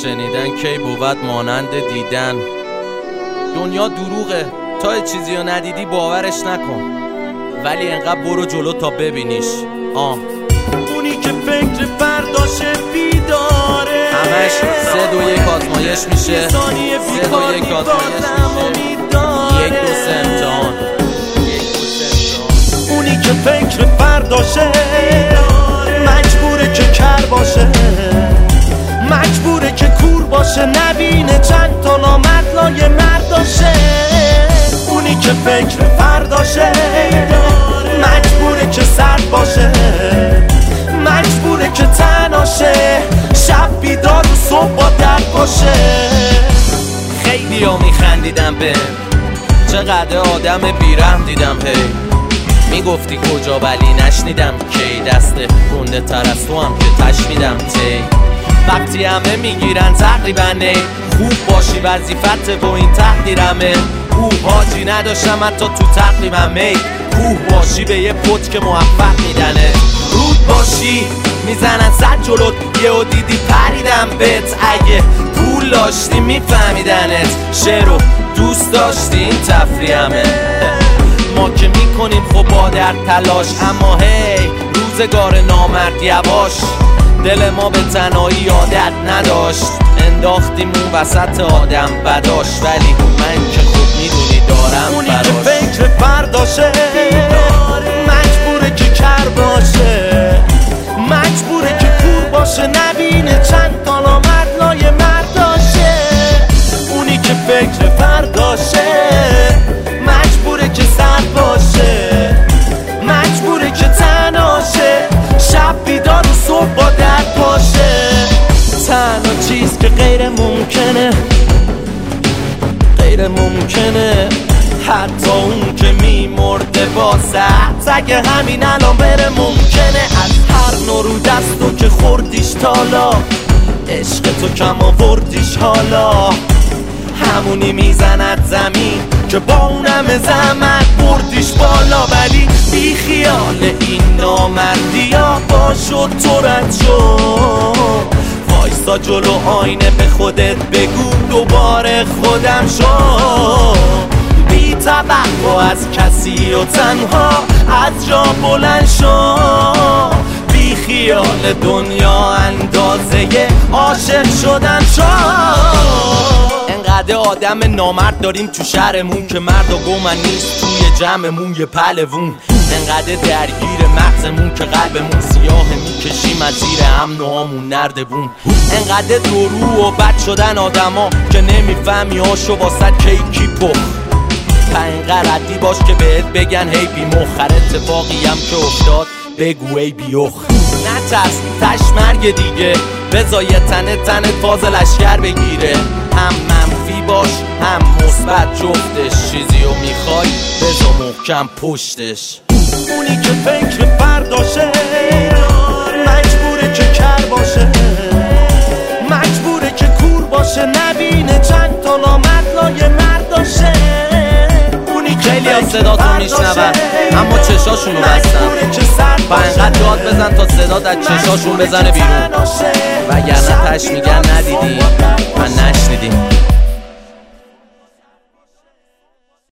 شنیدن کی بود مانند دیدن. دنیا دروغه، تا چیزی رو ندیدی باورش نکن، ولی انقدر برو جلو تا ببینیش. اونی که فکر فرداشه بیداره، همش 3 2 1 آزمایش میشه، 3 2 1 آزمایش میشه، 1 2 3 امتحان. اونی که فکر فرداشه مجبوره که کر باشه، مجبوره که کور باشه، نبینه چند تا نامردلای مرداشه. اونی که فکر فرداشه مجبوره که سرد باشه، مجبوره که تناشه، شب بیدار و صبح با درد باشه. خیلی ها میخندیدم به چقدر آدم بیرحم دیدم. میگفتی کجا ولی نشنیدم کی، دست گنده تر از تو هم که تشنیدم تی. وقتی همه میگیرن تقریبا خوب باشی وظیفت با این تقدیرمه. حاجی نداشتم حتی تو تقریبا کوه باشی به یه پت که موفق میدنه. رود باشی میزنن 100 جلوت، یهو دیدی پریدم بهت. اگه پول داشتی میفهمیدنت، شعرو دوست داشتی این تفریحمه. ما که میکنیم خب با در تلاش، اما هی روزگار نامرد یواش. دل ما به تنهایی عادت نداشت، انداختیم اون وسط آدم بداش. ولی من که خوب میدونی دارم اونی براش. که فکر فرداشه مجبوره که کر باشه، مجبوره که کور باشه، نبینه چند تا نامردلای مرداشه. اونی که فکر فرداشه مجبوره که سرد باشه، مجبوره که تناشه، شب بیدار و صبح با درد باشه. تنها چیز که غیر ممکنه، غیر ممکنه، حتی اون که میمرده با سخت، اگه همین الان بره ممکنه. از هر نورو دستو که خوردیش تالا، عشق تو کم آوردیش حالا، همونی میزند زمین که با اونم زحمت بردیش بالا. ولی بی خیال این نامردی ها باشو تو رد شو، وایسا جلو آینه به خودت بگو دوباره خودم شو. بی توقع از کسی و تنها از جا بلند شو، بی خیال دنیا اندازه عاشق شدن شو. انقدر آدم نامرد داریم تو شهرمون که مرد و گمن نیست توی جمعمون یه پلوون. انقدر درگیر مغزمون که قلبمون سیاه، میکشیم از زیر هم نوامون نردبون. انقدر درو و بد شدن آدما که نمیفهمی هاشو واسه کیکی پخ. انقدر ردی باش که بهت بگن هی بی مخر، اتفاقی هم که افتاد بگو ای بیوخ. نترس تشمرگ دیگه، بذار یه تنت فاز لشکر بگیره. هم منفی باش هم مثبت جفتش، چیزی رو میخوای بذار محکم پشتش. اونی که فکر فرداشه مجبوره که کر باشه، مجبوره که کور باشه، نبینه چند تا نامردلای مرداشه. اونی که خیلی ها صداتو میشنون اما چشاشونو بستن، با انقدر داد بزن تا صدات از چشاشون بزنه بیرون، وگرنه تش میگن ندیدی و نشنیدی.